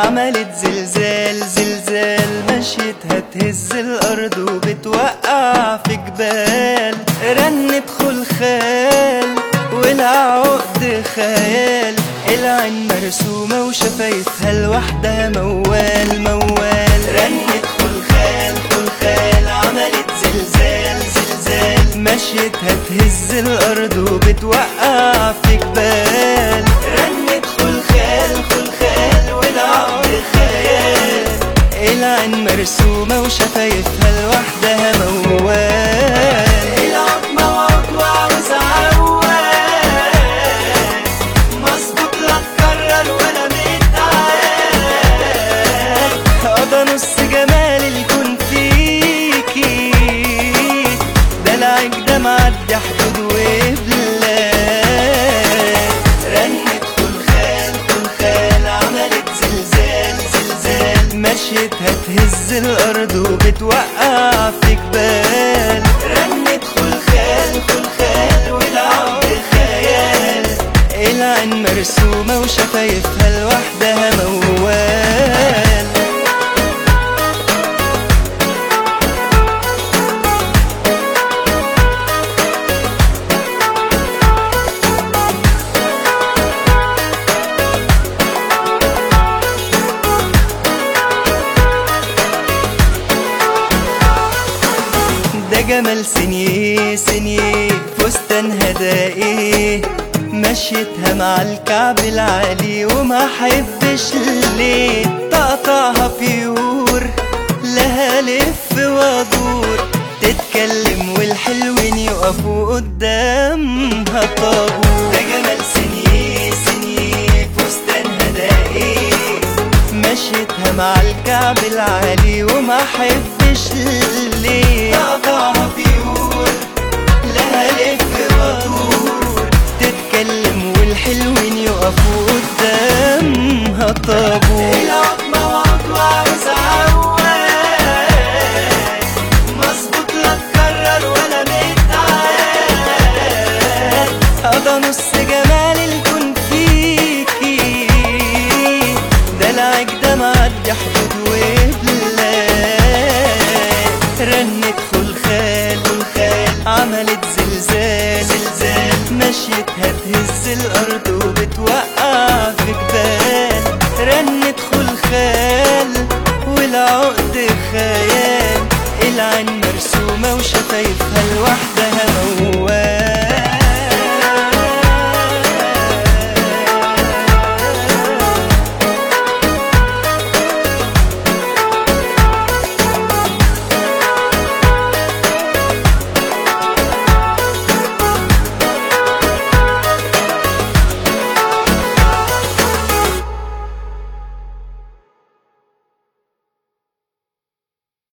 عملت زلزال زلزال، مشيتها تهز الأرض وبتوقع في جبال. رنت خلخال والعقد خيال، العين مرسومة وشفايفها لوحدها موال موال. رنت خلخال خلخال، عملت زلزال زلزال، مشيتها تهز الأرض وبتوقع في جبال. رنت خلخال خلخال والعقد خيال، العين مرسومة وشفايفها لوحدها موال. العود موعود وعاوز عوال، مظبوط لا تكرر ولا متعال. قضى نص جمال الكون فيكي، دلعك ده معدي حدود وبلاد. رنت خلخال خلخال، عملت زلزال زلزال، مشيتها تهز الأرض وبتوقع في جبال. رنت خلخال خلخال والعقد خيال، العين مرسومة وشفايفها لوحدها موال. ده جمال سنيه سنيه، فستان هدائي، مشيتها مع الكعب العالي وما حبش ليه. تقطعها بيور لها لف وادور، تتكلم والحلوين يقفوا قدامها طابور. ده جمال سنيه سنيه، فستان هدائي، مشيتها مع الكعب العالي وما حبش ليه. تقطعها بيور لها لف وادور، تتكلم والحلوين يقفوا قدامها طابور. العود موعود وعاوز عوال، مظبوط لا تكرر ولا متعال. قضى نص جمال الكون فيكي، دلعك ده معدي حدود وبلاد. رنت خلخال خلخال، عملت زلزال زلزال، مشيتها تهز الأرض وبتوقع